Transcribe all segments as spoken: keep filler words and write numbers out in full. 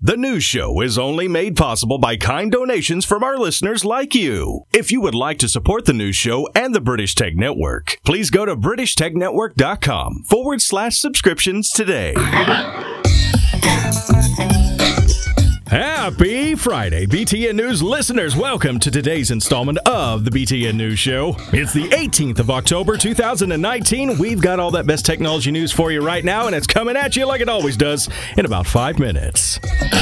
The news show is only made possible by kind donations from our listeners like you. If you would like to support the news show and the British Tech Network, please go to british tech network dot com forward slash subscriptions today. Happy Friday, B T N News listeners. Welcome to today's installment of the B T N News Show. It's the eighteenth of October, two thousand nineteen. We've got all that best technology news for you right now, and it's coming at you like it always does in about five minutes.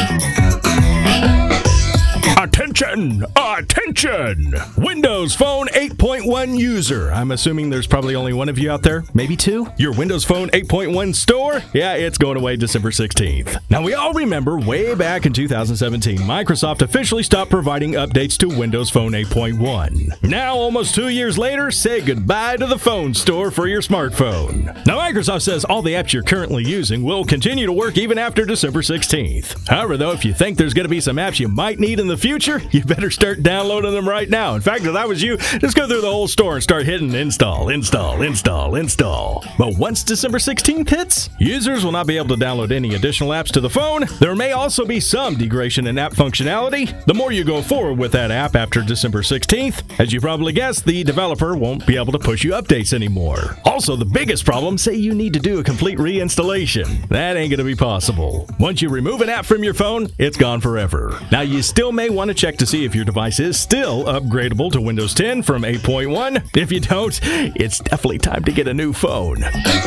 Attention! Attention! Windows Phone eight point one user. I'm assuming there's probably only one of you out there, maybe two. Your Windows Phone eight point one store? Yeah, it's going away December sixteenth. Now, we all remember way back in two thousand seventeen, Microsoft officially stopped providing updates to Windows Phone eight point one. Now, almost two years later, say goodbye to the phone store for your smartphone. Now, Microsoft says all the apps you're currently using will continue to work even after December sixteenth. However, though, if you think there's going to be some apps you might need in the future, you better start downloading them right now. In fact, if I was you, just go through the whole store and start hitting install, install, install, install. But once December sixteenth hits, users will not be able to download any additional apps to the phone. There may also be some degradation in app functionality. The more you go forward with that app after December sixteenth, as you probably guessed, the developer won't be able to push you updates anymore. Also, the biggest problem, say you need to do a complete reinstallation. That ain't going to be possible. Once you remove an app from your phone, it's gone forever. Now, you still may want to check to see if your device is still upgradable to Windows ten from eight point one. If you don't, it's definitely time to get a new phone.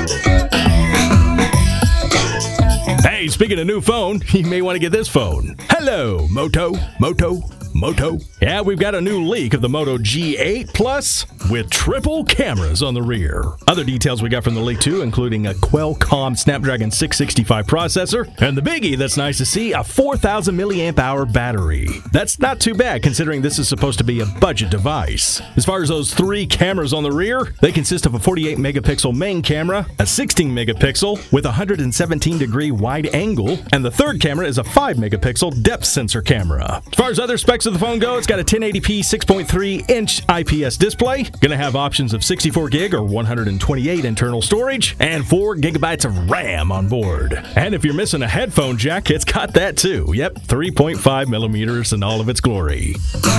Hey, speaking of new phone, you may want to get this phone. Hello, Moto, Moto, Moto. Yeah, we've got a new leak of the Moto G eight Plus with triple cameras on the rear. Other details we got from the leak too, including a Qualcomm Snapdragon six sixty-five processor, and the biggie that's nice to see, a four thousand milliamp hour battery. That's not too bad considering this is supposed to be a budget device. As far as those three cameras on the rear, they consist of a forty-eight megapixel main camera, a sixteen megapixel with a one hundred seventeen degree wide angle, and the third camera is a five megapixel depth sensor camera. As far as other specs of the phone go, it's got a ten eighty p six point three inch I P S display, gonna have options of sixty-four gig or one hundred twenty-eight internal storage, and four gigabytes of RAM on board. And if you're missing a headphone jack, it's got that too. Yep, three point five millimeters in all of its glory.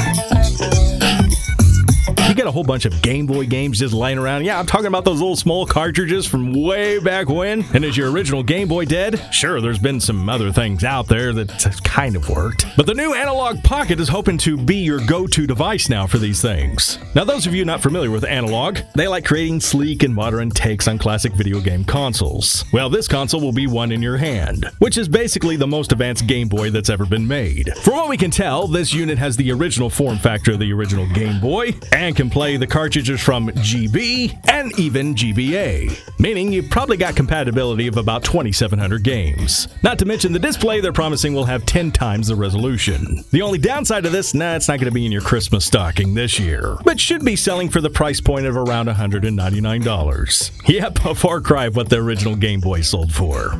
You got a whole bunch of Game Boy games just laying around. Yeah, I'm talking about those little small cartridges from way back when. And is your original Game Boy dead? Sure, there's been some other things out there that kind of worked. But the new Analog Pocket is hoping to be your go-to device now for these things. Now, those of you not familiar with Analog, they like creating sleek and modern takes on classic video game consoles. Well, this console will be one in your hand, which is basically the most advanced Game Boy that's ever been made. From what we can tell, this unit has the original form factor of the original Game Boy, and can play the cartridges from G B and even G B A, meaning you've probably got compatibility of about twenty-seven hundred games. Not to mention the display they're promising will have ten times the resolution. The only downside of this, nah, it's not going to be in your Christmas stocking this year, but should be selling for the price point of around one hundred ninety-nine dollars. Yep, a far cry of what the original Game Boy sold for.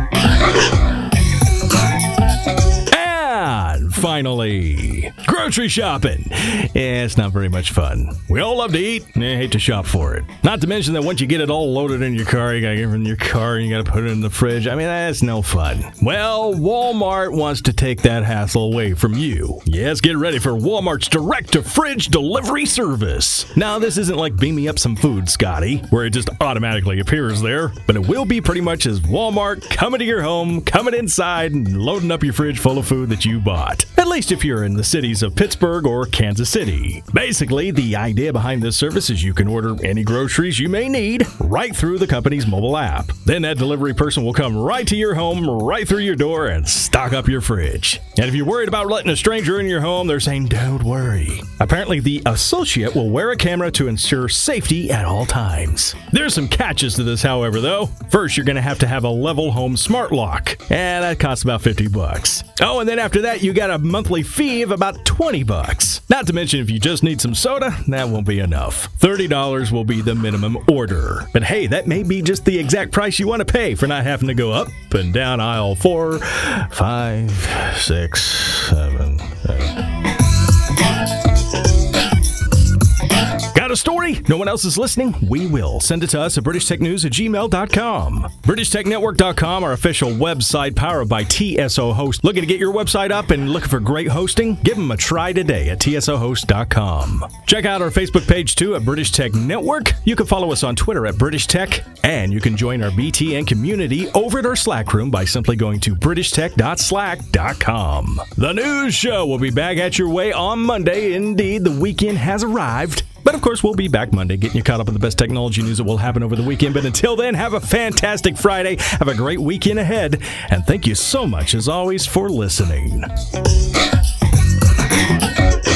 And finally, grocery shopping. Yeah, it's not very much fun. We all love to eat, and I hate to shop for it. Not to mention that once you get it all loaded in your car, you gotta get it in your car, and you gotta put it in the fridge. I mean, that's no fun. Well, Walmart wants to take that hassle away from you. Yes, get ready for Walmart's direct-to-fridge delivery service. Now, this isn't like Beam Me Up Some Food, Scotty, where it just automatically appears there, but it will be pretty much as Walmart coming to your home, coming inside, and loading up your fridge full of food that you bought. At least if you're in the cities of Pittsburgh or Kansas City. Basically, the idea behind this service is you can order any groceries you may need right through the company's mobile app. Then that delivery person will come right to your home, right through your door, and stock up your fridge. And if you're worried about letting a stranger in your home, they're saying don't worry. Apparently, the associate will wear a camera to ensure safety at all times. There's some catches to this, however, though. First, you're going to have to have a Level Home Smart Lock, and that costs about fifty bucks. Oh, and then after that, you got a monthly fee of about twenty bucks. Not to mention, if you just need some soda, that won't be enough. thirty dollars will be the minimum order. But hey, that may be just the exact price you want to pay for not having to go up and down aisle four, five, six, seven, eight. Gotta a story? No one else is listening? We will. Send it to us at british tech news at gmail dot com. british tech network dot com, our official website powered by T S O Host. Looking to get your website up and looking for great hosting? Give them a try today at T S O host dot com. Check out our Facebook page too at British Tech Network. You can follow us on Twitter at British Tech, and you can join our B T N community over at our Slack room by simply going to british tech dot slack dot com. The news show will be back at your way on Monday. Indeed, the weekend has arrived. But of course, we'll be back Monday getting you caught up with the best technology news that will happen over the weekend. But until then, have a fantastic Friday. Have a great weekend ahead. And thank you so much, as always, for listening.